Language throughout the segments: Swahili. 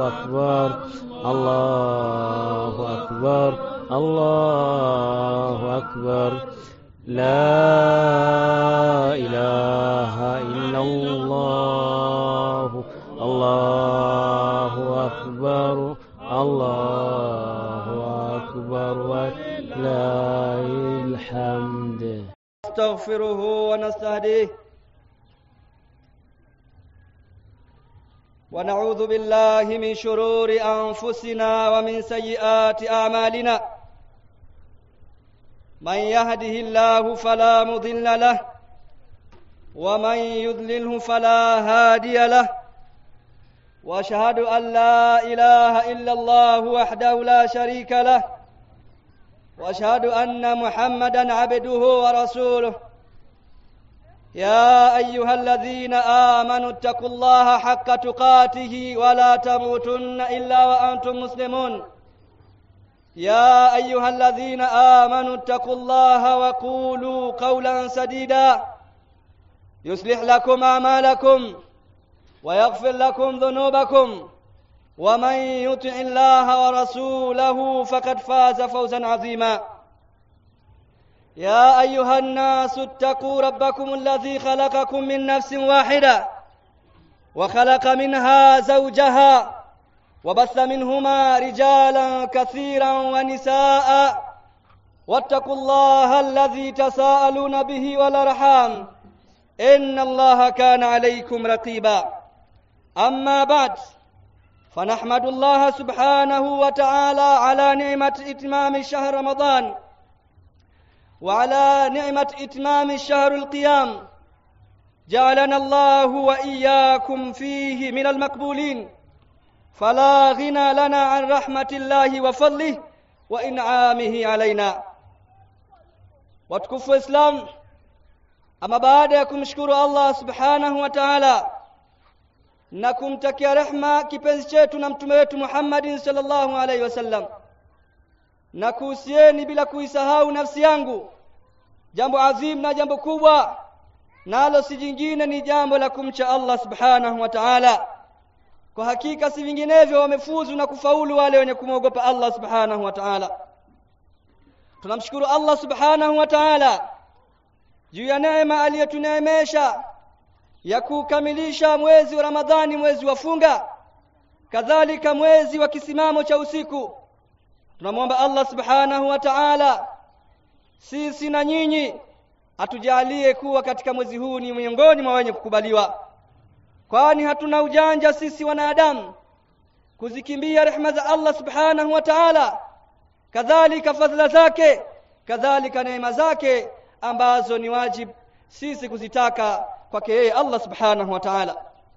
أكبر الله أكبر الله أكبر لا إله إلا الله الله أكبر الله أكبر ولله الحمد. نستغفره ونستهديه ونعوذ بالله من شرور أنفسنا ومن سيئات أعمالنا من يهده الله فلا مضل له ومن يضلله فلا هادي له وأشهد أن لا إله إلا الله وحده لا شريك له وأشهد أن محمدا عبده ورسوله يا أيها الذين آمنوا اتقوا الله حق تقاته ولا تموتن إلا وأنتم مسلمون يا أيها الذين آمنوا اتقوا الله وقولوا قولا سديدا يصلح لكم أعمالكم ويغفر لكم ذنوبكم ومن يطع الله ورسوله فقد فاز فوزا عظيما يا أيها الناس اتقوا ربكم الذي خلقكم من نفس واحدة وخلق منها زوجها وبث منهما رجالا كثيرا ونساء واتقوا الله الذي تساءلون به والأرحام إن الله كان عليكم رقيبا أما بعد فنحمد الله سبحانه وتعالى على نعمة إتمام شهر رمضان وعلى نعمة إتمام الشهر القيام جعلنا الله وإياكم فيه من المقبولين فلا غنى لنا عن رحمة الله وفضله وإنعامه علينا. Watukufu Islam, ama baada ya kumshukuru Allah subhanahu wa ta'ala na kumtakia rehma kipenzi chetu na mtume wetu Muhammadin sallallahu alaihi wasallam, na kuhusieni bila kuisahau nafsi yangu jambo adhim na jambo kubwa, nalo si jingine ni jambo la kumcha Allah subhanahu wa ta'ala. Kwa hakika si vinginevyo wamefuzu na kufaulu wale wenye kumwogopa Allah subhanahu wa ta'ala. Tunamshukuru Allah subhanahu wa ta'ala juu ya neema aliyotuneemesha ya kukamilisha mwezi wa Ramadhani, mwezi wa funga, kadhalika mwezi wa kisimamo cha usiku. Tunamwomba Allah subhanahu wa ta'ala sisi na nyinyi atujalie kuwa katika mwezi huu ni miongoni mwa wenye kukubaliwa, kwani hatuna ujanja sisi wanadamu kuzikimbia rehema za Allah subhanahu wa ta'ala, kadhalika fadhila zake, kadhalika neema zake ambazo ni wajib sisi kuzitaka kwake yeye Allah subhanahu wa ta'ala.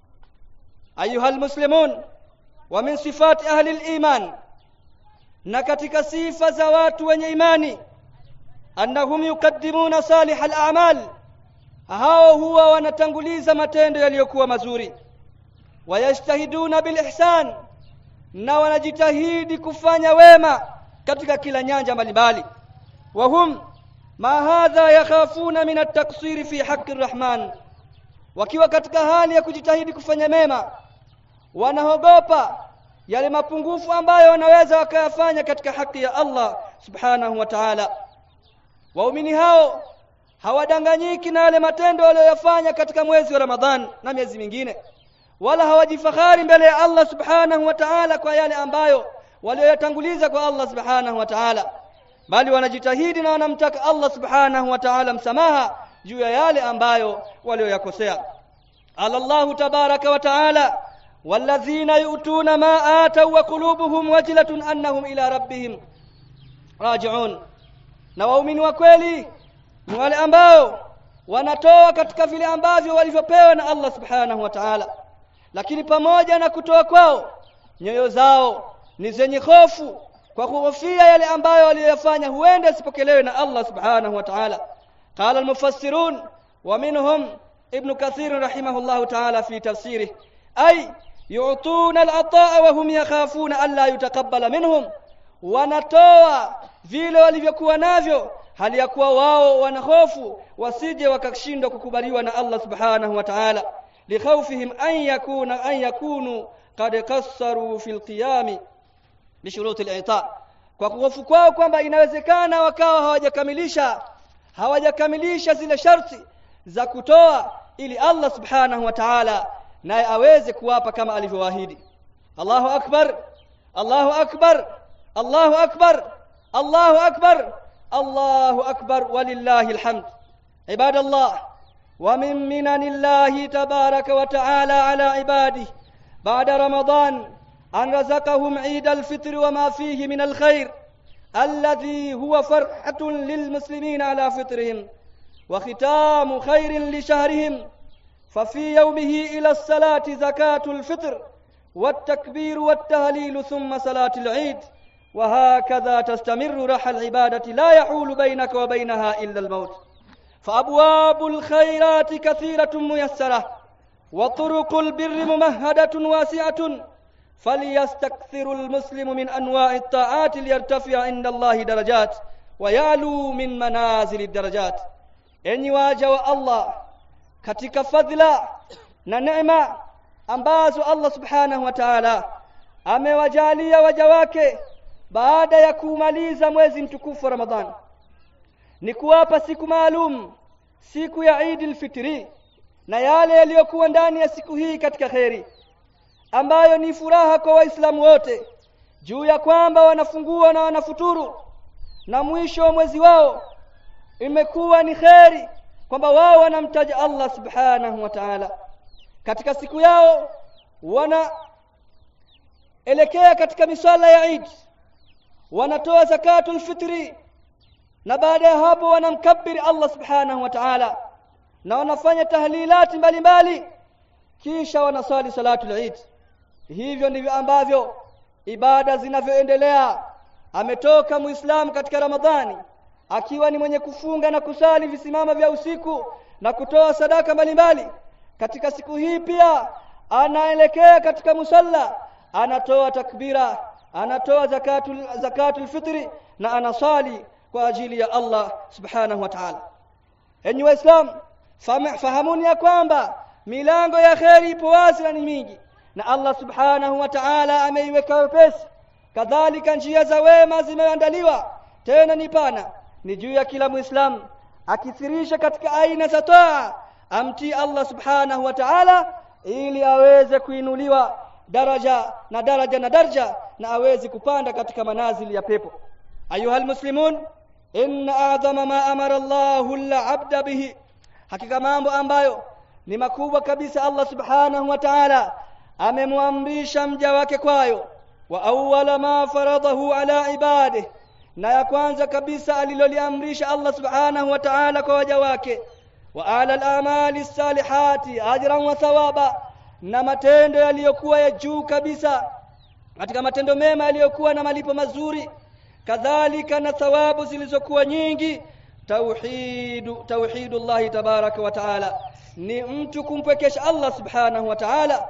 Ayuhal muslimun, wa min sifati ahli al-iman, na katika sifa za watu wenye imani, annahum yuqaddimuna salih al-a'mal, hao huwa wanatanguliza matendo yaliyokuwa mazuri, wayajtahiduna bil ihsan, na wanajitahidi kufanya wema katika kila nyanja mbalimbali. Wahum ma hadha yakhafuna min at-taqsir fi haqqi ar-rahman, wakiwa katika hali ya kujitahidi kufanya mema wanaogopa yale mapungufu ambayo wanaweza wakayafanya katika haki ya Allah subhanahu wa ta'ala. Waumini hao hawadanganyiki na yale matendo waliyofanya katika mwezi wa Ramadhan na miezi mingine, wala hawajifahari mbele ya Allah subhanahu wa ta'ala kwa yale ambayo walioyatanguliza kwa Allah subhanahu wa ta'ala, bali wanajitahidi na wanamtaka Allah subhanahu wa ta'ala msamaha juu ya yale ambayo walioyakosea. Allah tabaraka wa ta'ala, walladhina yu'tuna ma atau wa qulubuhum wajilatun annahum ila rabbihim raji'un, na waumini wa kweli ni wale ambao wanatoa katika vile ambavyo walivyopewa na Allah subhanahu wa ta'ala, lakini pamoja na kutoa kwao nyoyo zao ni zenye hofu kwa kuhofia yale ambayo waliyofanya huenda sipokelewe na Allah subhanahu wa ta'ala. Qala al-mufassirun wa minhum Ibn Kathir rahimahullah ta'ala fi tafsirih, ay yu'tuna al-ata'a wa hum yakhafuna an la yutaqabbala minhum, wanatoa vile walivyokuwa navyo hali ya kuwa wao wanahofu wasije wakashindwa kukubaliwa na Allah subhanahu wa ta'ala, likhawfihim an yakunu qad qassaru fil qiyam bi shuruti al-i'ta, kwa kuhofu kwao kwamba inawezekana wakawa hawajakamilisha zile sharti za kutoa ili Allah subhanahu wa ta'ala naye aweze kuwapa kama alivyowaahidi. Allahu akbar, Allahu akbar, Allahu akbar, Allahu akbar, Allahu akbar, walillahi alhamd. Ibadallah, wa min minanillahi tabaraka wa ta'ala ala ibadihi ba'da Ramadan an razaqahum Eid al-Fitr wa ma fihi min al-khair alladhi huwa farhatun lilmuslimin ala fitrihim wa khitamu khairin li shahrihim. ففي يومه إلى الصلاة زكاة الفطر والتكبير والتهليل ثم صلاة العيد، وهكذا تستمر رحى العبادة لا يحول بينك وبينها إلا الموت. فأبواب الخيرات كثيرة ميسرة وطرق البر ممهدة واسعة، فليستكثر المسلم من أنواع الطاعات ليرتفع عند الله درجات ويعلو من منازل الدرجات. أن واجه الله katika fadhila na neema ambazo Allah subhanahu wa ta'ala amewajalia waja wake baada ya kumaliza mwezi mtukufu wa Ramadhani ni kuwapa siku maalum, siku ya Eid al-Fitri, na yale yaliyokuwa ndani ya siku hii katika khairi, ambayo ni furaha kwa Waislamu wote juu ya kwamba wanafungua na wanafuturu, na mwisho wa mwezi wao imekuwa ni khairi kwamba wao wanamtaja Allah subhanahu wa ta'ala. Katika siku yao wanaelekea katika misala ya Eid, wanatoa zakatul fitri, na baada ya hapo wanamkabiri Allah subhanahu wa ta'ala na wanafanya tahlilati mbalimbali, kisha wanasali salatul Eid. Hivyo ndivyo ambavyo ibada zinavyoendelea. Ametoka Muislamu katika Ramadhani akiwa ni mwenye kufunga na kusali visimama vya usiku na kutoa sadaka mbalimbali. Katika siku hii pia anaelekea katika musalla, anatoa takbira, anatoa zakatul fitri na anasali kwa ajili ya Allah subhanahu wa ta'ala. Enyi Waislamu, fahamuni ya kwamba milango ya khairi ipo wazi na ni mingi, na Allah subhanahu wa ta'ala ameiweka wepesi. Kadhalika njia za wema zimeandaliwa tena ni pana. Ni juu ya kila Muislamu akithirisha katika aina za taa, amtii Allah subhanahu wa ta'ala ili aweze kuinuliwa daraja na aweze kupanda katika manazili ya pepo. Ayuhal muslimun, inna a'zama ma amara Allahu al-'abda bihi, hakika mambo ambayo ni makubwa kabisa Allah subhanahu wa ta'ala amemwamrisha mja wake kwayo, wa awwala ma faradahu ala ibadihi, na ya kwanza kabisa aliloliamrisha Allah subhanahu wa ta'ala kwa waja wake, wa ala al-amali salihati ajran wa thawaba, na matendo yaliyokuwa ya juu kabisa katika matendo mema yaliyokuwa na malipo mazuri, kadhalika na thawabu zilizokuwa nyingi. Tauhidullah tabaraka wa ta'ala, ni mtu kumpekesha Allah subhanahu wa ta'ala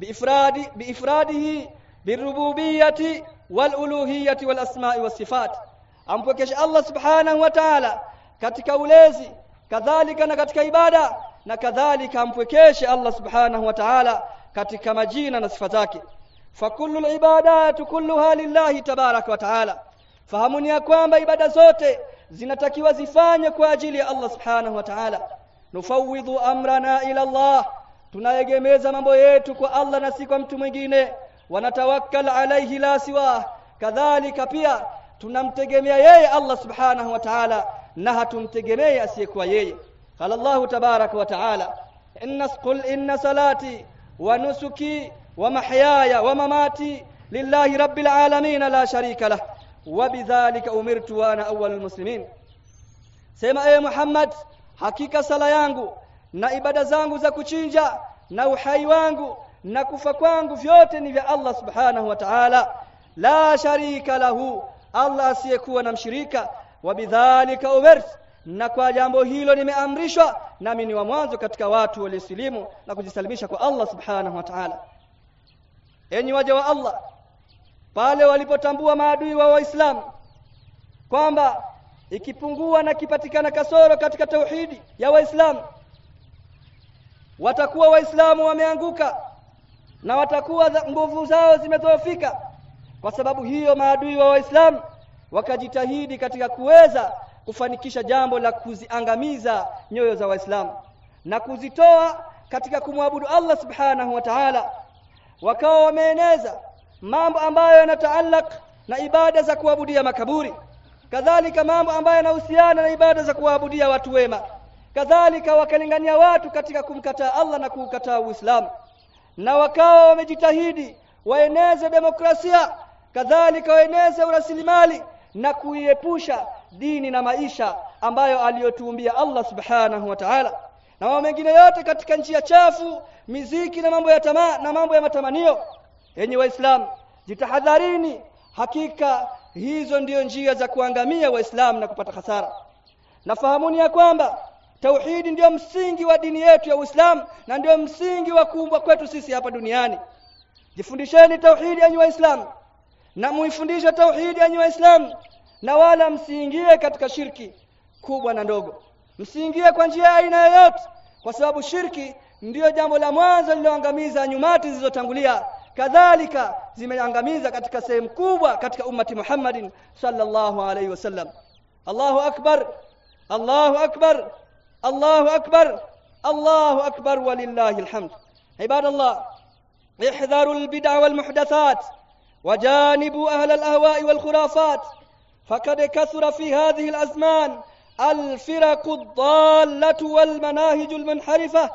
biifradihi birububiyyati wal uluhiyyati wal asma'i was sifat. Ampekesha Allah subhanahu wa ta'ala katika ulezi, kadhalika na katika ibada, na kadhalika ampekeshe Allah subhanahu wa ta'ala katika majina na sifa zake. Fa kullu al-ibadatu kulluha lillahi tabaraka wa ta'ala, fahamuni ya kwamba ibada zote zinatakiwa zifanywe kwa ajili ya Allah subhanahu wa ta'ala. Nufawidhu amrana ila Allah, tunaegemeza mambo yetu kwa Allah na si kwa mtu mwingine. Wanatawakkal alayhi la siwa, kadhalika pia tunamtegemea yeye Allah subhanahu wa ta'ala na hatumtegemei asiyekuwa yeye. Qala Allah tabaraka wa ta'ala, inna salati wa nusuki wa mahyaya wa mamati lillahi rabbil alamin la sharika lah wa bidhalika umirtu wa ana awwalul muslimin. Sema ewe Muhammad, hakika sala yangu na ibada zangu za kuchinja na uhai wangu na kufa kwangu vyote ni vya Allah subhanahu wa ta'ala, la sharika lahu, Allah asiyekuwa na mshirika. Wa bidhalika umirt, na kwa jambo hilo nimeamrishwa, nami ni wa mwanzo katika watu waliosilimu na kujisalimisha kwa Allah subhanahu wa ta'ala. Enyi waja wa Allah, pale walipotambua maadui wa Waislamu kwamba ikipungua na kipatikana kasoro katika tauhidi ya Waislamu, watakuwa Waislamu wameanguka, na watakuwa nguvu zao zimedhoofika. Kwa sababu hiyo maadui wa Waislamu wakajitahidi katika kuweza kufanikisha jambo la kuziangamiza nyoyo za Waislamu na kuzitoa katika kumwabudu Allah subhanahu wa ta'ala. Wakawa wameeneza mambo ambayo yanataallaq na ibada za kuabudia makaburi, kadhalika mambo ambayo yanahusiana na ibada za kuabudia watu wema. Kadhalika wakalingania watu katika kumkataa Allah na kukataa Uislamu, na wakawa wamejitahidi waeneze demokrasia, kadhalika waeneze urasilimali na kuiepusha dini na maisha ambayo aliyotuumbia Allah subhanahu wa ta'ala, na mambo mengine yote katika njia chafu, miziki na mambo ya tamaa na mambo ya matamanio. Enyi Waislamu, jitahadharini, hakika hizo ndio njia za kuangamia Waislamu na kupata hasara. Nafahamuni ya kwamba tauhidi ndio msingi wa dini yetu ya Uislamu na ndio msingi wa kuumbwa kwetu sisi hapa duniani. Jifundisheni tauhidi enyi Waislamu, na muifundishe tauhidi enyi Waislamu, na wala msiingie katika shirki kubwa na ndogo. Msiingie kwa njia aina yoyote, kwa sababu shirki ndio jambo la mwanzo liloangamiza nyumati zilizotangulia, kadhalika zimeangamiza katika sehemu kubwa katika ummati Muhammadin sallallahu alayhi wasallam. Allahu akbar, Allahu akbar, Allahu akbar, Allahu akbar walillahi alhamd. Ibadallah, احذروا البدع والمحدثات وجانبوا أهل الأهواء والخرافات، فقد كثر في هذه الأزمان الفرق الضالة والمناهج المنحرفة،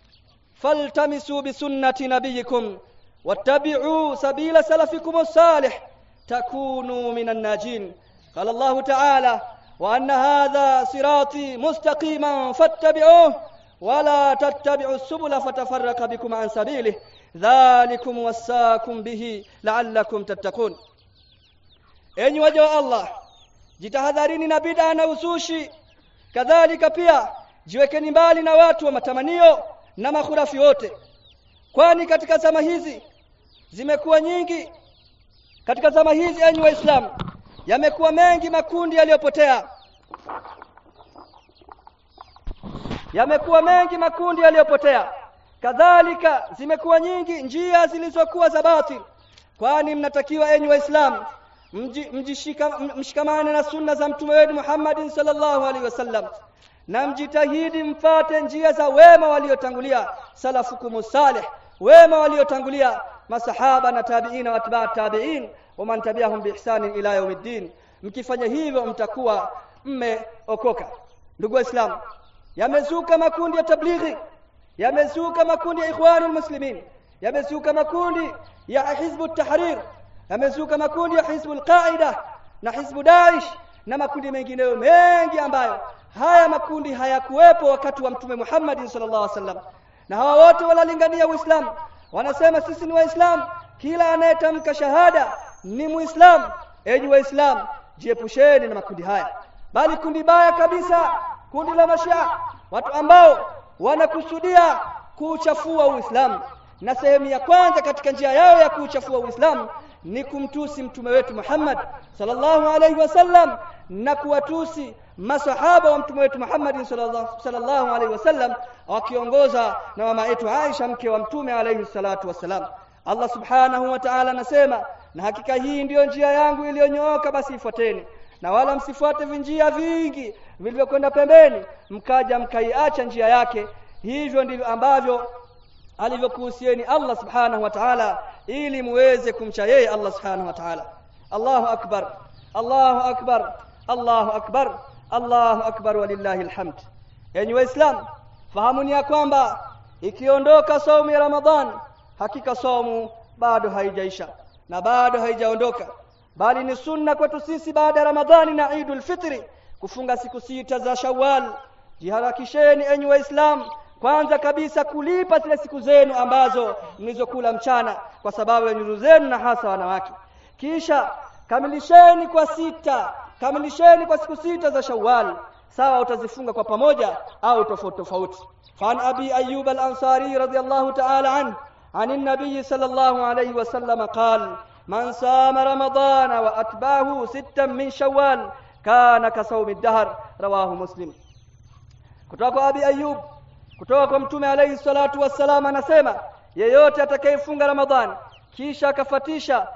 فالتمسوا بسنة نبيكم واتبعوا سبيل سلفكم الصالح تكونوا من الناجين. قال الله تعالى: وأن هذا صراطي مستقيما فاتبعوه ولا تتبعوا السبل فتفرق بكم عن سبيله ذلكم وصاكم به لعلكم تتقون. Enyi waja wa Allah, jitahadharini na bid'a na uzushi, kadhalika pia jiwekeni mbali na watu wa matamanio na makhurafi wote, kwani katika zama hizi zimekuwa nyingi. Katika zama hizi enyi Waislamu, yamekuwa mengi makundi yaliyopotea, kadhalika zimekuwa nyingi njia zilizokuwa za batil. Kwani mnatakiwa enyi Waislamu mshikamane na sunna za mtume wetu Muhammad sallallahu alaihi wasallam, na mjitahidi mfate njia za wema waliotangulia, salafukumus salih, wema waliotangulia, masahaba na tabi'ina wa atba'at tabi'in wa man tabi'ahum bi ihsanin ila yawmiddin. Mkifanya hivyo mtakuwa mmeokoka. Ndugu Waislamu, yamezuka makundi ya tablighi, yamezuka makundi ya ikhwanul muslimin, yamezuka makundi ya hizbut tahrir, yamezuka makundi ya hizbul qaida na hizbu Daesh na makundi mengineyo mengi ambayo haya makundi hayakuwepo wakati wa mtume Muhammad sallallahu alaihi wasallam. Na hawa wote wanalingania Uislamu, wanasema sisi ni Waislamu, kila anayetamka shahada ni Muislamu. Enyi Waislamu, jiepusheni na makundi haya, bali kundi baya kabisa, kundi la Mashia, watu ambao wanakusudia kuuchafua Uislamu. Na sehemu ya kwanza katika njia yao ya kuuchafua Uislamu ni kumtusi mtume wetu Muhammad sallallahu alaihi wasallam na kuwatusi masahaba wa mtume wetu Muhammad sallallahu alaihi wasallam, wakiongoza na mama yetu Aisha mke wa mtume alaihi salatu wasallam. Allah subhanahu wa ta'ala anasema, na hakika hii ndiyo njia yangu iliyonyooka, basi ifuateni, na wala msifuate vinjia vingi vilivyokwenda pembeni mkaja mkaiacha njia yake. Hivyo ndivyo ambavyo alivyokuhusieni Allah subhanahu wa ta'ala, ili muweze kumcha yeye Allah subhanahu wa ta'ala. Allahu akbar, Allahu akbar, Allahu akbar, Allahu akbar walillahi alhamd. Enyi Waislamu, fahamuni ya kwamba ikiondoka saumu ya Ramadhan, hakika saumu bado haijaisha na bado haijaondoka, bali ni sunna kwetu sisi baada ya Ramadhani na Eidul Fitri kufunga siku 6 za Shawwal. Jiharakisheni enyi Waislamu, kwanza kabisa kulipa zile siku zenu ambazo mlizokula mchana kwa sababu ya nyuso zenu na hasa wanawake. Kisha kamilisheni kwa siku 6 za Shawwal. Sawa utazifunga kwa pamoja au tofauti tofauti. Fan Abi Ayyub al-Ansari radiyallahu ta'ala anhu عن النبي صلى الله عليه وسلم قال: من صام رمضان وأتبعه 6 من شوال كان كصوم الدهر. رواه مسلم. kutoka Abi Ayyub kutoka kwa mtume alayhi salatu wassalam anasema yeyote atakayefunga Ramadhani kisha akafatisha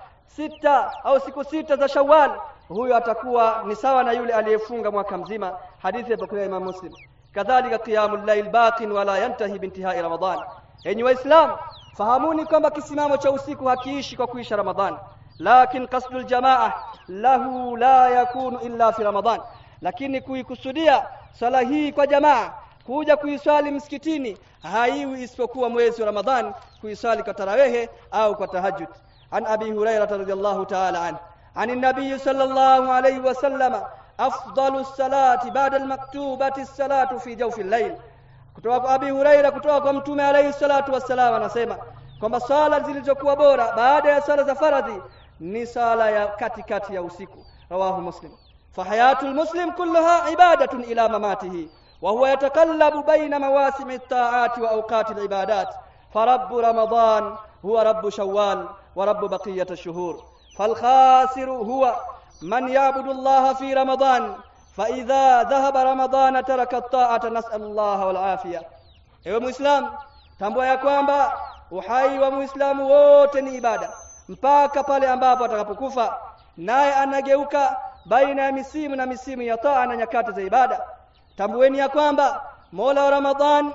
siku sita za Shawwal, huyo atakuwa ni sawa na yule aliyefunga mwaka mzima. Hadithi ya Imam Muslim. Kadhalika qiyamul layl baqin wala yantahi bintihai Ramadhan. Enyi Waislamu, fahamuni kwamba kisimamo cha usiku hakiishi kwa kuisha Ramadhani, lakin qasdul jamaa lahu la yakunu illa fi Ramadhan. Lakini kuikusudia sala hii kwa jamaa, kuja kuiswali msikitini, haiwi isipokuwa mwezi wa Ramadhani, kuiswali kwa tarawehe au kwa tahajjud. An Abi Hurairah radhiyallahu ta'ala anhu an an-nabiy sallallahu alayhi wa sallam afdalus salati ba'da al-maktubati as-salatu fi jawfi al-layl. Kutoka kwa Abi Hurairah kutoka kwa Mtume alayhi salatu wassalam anasema kwamba sala zilizokuwa bora baada ya sala za faradhi ni sala ya katikati ya usiku. Rawahu Muslim. Fahayatul muslim kulluha ibadatun ila mamatihi wa huwa yatakallabu baina mawasimi at-ta'ati wa awqati al-ibadat. Farabbu Ramadan huwa rabbu Shawwal wa rabbu baqiyati ash-shuhur. Falkhasiru huwa man ya'budu Allah fi Ramadan fa idha dhahaba Ramadan taraka at-ta'ata, nas'alullaha wal afiyah. Ewe Muislam, tambua ya kwamba uhai wa Muislamu wote ni ibada mpaka pale ambapo atakapokufa, naye anageuka baina ya misimu na misimu ya taa na nyakati za ibada. Tambueni ya kwamba Mola wa Ramadhan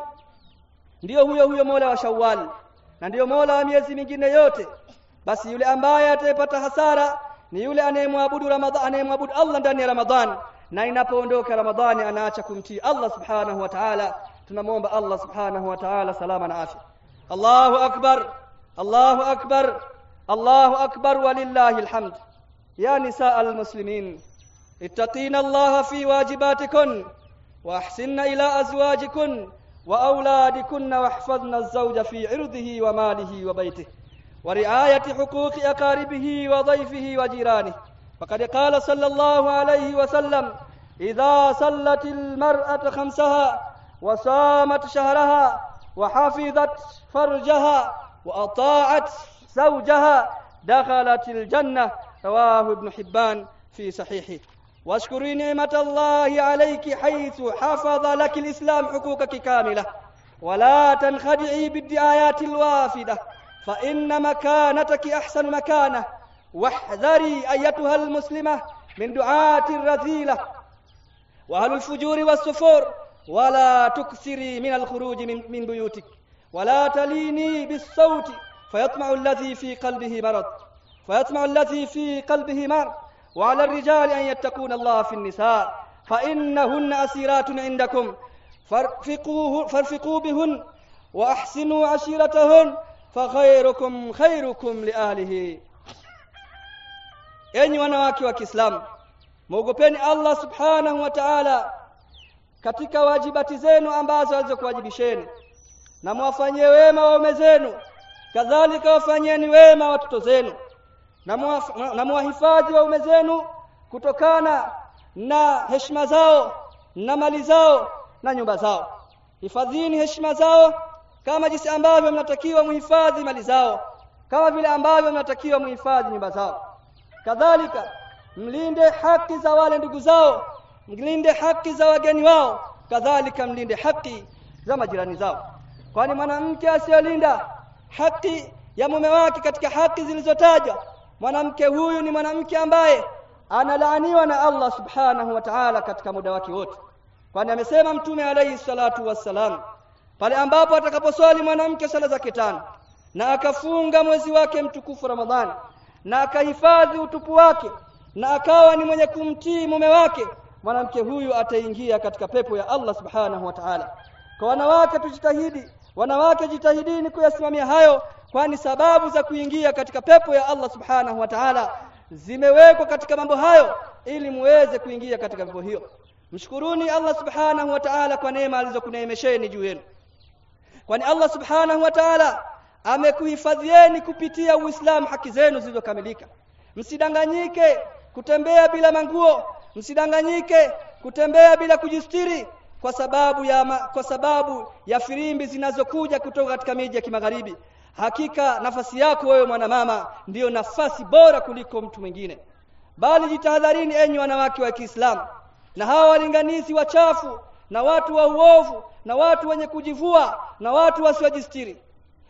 ndio huyo Mola wa Shawwal na ndio Mola wa miezi mingine yote. Basi yule ambaye atapata hasara ni yule anayemwabudu Allah ndani ya Ramadhan, na inapoondoka Ramadhani anaacha kumtii Allah subhanahu wa ta'ala. Tunamuomba Allah subhanahu wa ta'ala salama na afya. Allahu akbar, Allahu akbar, Allahu akbar walillahi alhamd. Ya nisaa almuslimin, ittaqina Allah fi wajibatikum wa ahsinna ila azwajikum wa auladikum wahfazna az-zawja fi 'irdihi wa malihi wa baytihi wa ri'ayati huquqi aqaribihi wa dhayfihi wa jiranihi. Faqad qala sallallahu alayhi wa sallam: idha sallatil mar'atu khamsaha wa samat shahraha wa hafizat farjaha wa ata'at zawjaha dakhalatil jannah. Rawahu Ibn Hibban fi sahihi. Washkuri ni'matallahi alayki haythu hafadha laki al-islam huquqaki kamila wa la tankhadi'i bid-di'ayati al-wafida fa inna makanataki ahsanu makanah wahdhari ayyatuha al-muslimah min du'ati ar-radhila wa ahlul fujuri was-sufur wa la tukthiri min al-khuruj min buyutik wa la talini bis-sawti fayatma'u alladhi fi qalbihi marad وعلى الرجال أن يتقون الله في النساء فإنهن أسيرات عندكم فارفقوا بهن وأحسنوا عشيرتهن فخيركم خيركم لأهله. Enyi wanawake wa Kiislamu, muogopeni Allah subhanahu wa ta'ala katika wajibati zenu ambazo alizokuwajibisheni, na mwafanyie wema waume zenu, kadhalika wafanyeni wema watoto zenu, na muwahifadhi waume zenu kutokana na heshima zao na mali zao na nyumba zao. Hifadhini heshima zao kama jinsi ambavyo mnatakiwa muhifadhi mali zao, kama vile ambavyo mnatakiwa muhifadhi nyumba zao. Kadhalika mlinde haki za wale ndugu zao, mlinde haki za wageni wao, kadhalika mlinde haki za majirani zao. Kwani mwanamke asiyolinda haki ya mume wake katika haki zilizotajwa, mwanamke huyu ni mwanamke ambaye analaaniwa na Allah subhanahu wa ta'ala katika muda wake wote. Kwani amesema Mtume alayhi salatu wassalam, pale ambapo atakaposwali mwanamke sala zake 5 na akafunga mwezi wake mtukufu Ramadhani na akahifadhi utupu wake na akawa ni mwenye kumtii mume wake, mwanamke huyu ataingia katika pepo ya Allah subhanahu wa ta'ala. Kwa wanawake tujitahidi, wanawake jitahidini kuyasimamia hayo, kwani sababu za kuingia katika pepo ya Allah subhanahu wa ta'ala zimewekwa katika mambo hayo ili muweze kuingia katika pepo hiyo. Mshukuruni Allah subhanahu wa ta'ala kwa neema alizokuneemesheni juu yenu, kwani Allah subhanahu wa ta'ala amekuhifadhieni kupitia Uislamu haki zenu zilizokamilika. Msidanganyike kutembea bila manguo, msidanganyike kutembea bila kujistiri kwa sababu ya firimbi zinazokuja kutoka katika miji ya kimagharibi. Hakika nafasi yako wewe mwanamama ndiyo nafasi bora kuliko mtu mwingine. Bali jitahadharini enyi wanawake wa Kiislamu na hawa walinganizi wachafu na watu wa uovu na watu wenye kujivua na watu wasiojistiri.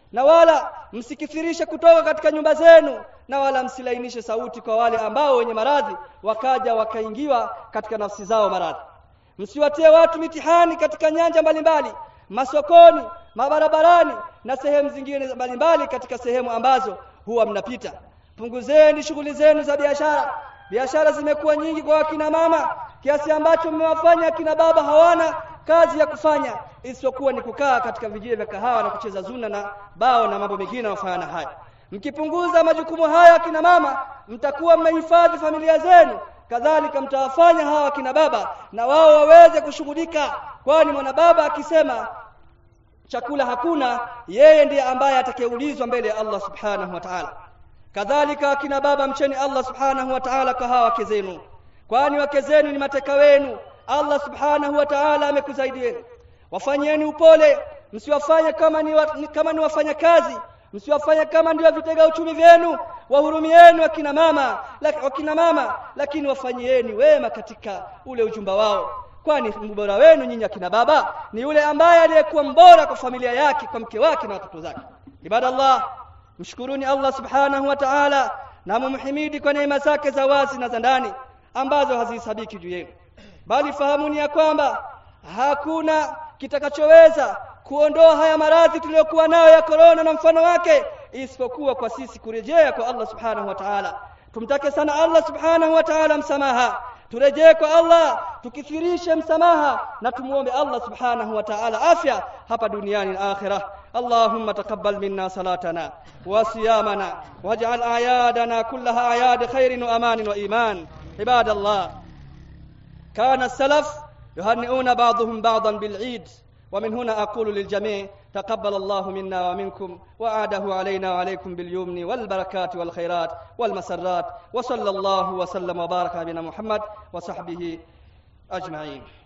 na wala msikithirishe kutoka katika nyumba zenu, na wala msilainishe sauti kwa wale ambao wenye maradhi wakaja wakaingiwa katika nafsi zao maradhi. Msiwatie watu mitihani katika nyanja mbalimbali, masokoni, mabarabarani na sehemu zingine mbalimbali katika sehemu ambazo huwa mnapita. Punguzeni shughuli zenu za biashara. Biashara zimekuwa nyingi kwa akina mama kiasi ambacho mmewafanya akina baba hawana kazi ya kufanya isipokuwa ni kukaa katika vijiji vya kahawa na kucheza zuna na bao na mambo mengine yanayofanya haya. Mkipunguza majukumu haya akina mama, mtakuwa mmehifadhi familia zenu. Kadhalika mtawafanya hawa akina baba na wao waweze kushughulika, kwani mwana baba akisema chakula hakuna, yeye ndiye ambaye atakayeulizwa mbele ya Allah subhanahu wa ta'ala. Kadhalika akina baba, mcheni Allah subhanahu wa ta'ala kwa hawa wake zenu, kwani wake zenu ni mateka wenu. Allah subhanahu wa ta'ala amekuzaidieni. Wafanyeni upole, msiwafanye kama ni wafanya kazi, msiwafanye kama ndio vitega uchumi vyenu. Wahurumieni wakina mama, lakini wafanyieni wema katika ule ujumba wao, kwani mbora wenu nyinyi akina baba ni yule ambaye aliyekuwa mbora kwa familia yake, kwa mke wake na watoto zake. Ibadallah, mshukuruni Allah subhanahu wa ta'ala na mumhimidi kwa neema zake za wazi na za ndani ambazo hazihesabiki juu yenu. Bali fahamuni ya kwamba hakuna kitakachoweza kuondoa haya maradhi tuliyokuwa nayo ya corona na mfano wake isipokuwa kwa sisi kurejea kwa Allah subhanahu wa ta'ala. Tumtake sana Allah subhanahu wa ta'ala msamaha, turejee kwa Allah, tukithirishe msamaha na tumuombe Allah subhanahu wa ta'ala afya hapa duniani na akhirah. اللهم تقبل منا صلاتنا وصيامنا واجعل أعيادنا كلها أعياد خير وأمان وإيمان. عباد الله، كان السلف يهنئون بعضهم بعضا بالعيد، ومن هنا أقول للجميع تقبل الله منا ومنكم وأعاده علينا وعليكم باليمن والبركات والخيرات والمسرات، وصلى الله وسلم وبارك على نبينا محمد وصحبه أجمعين.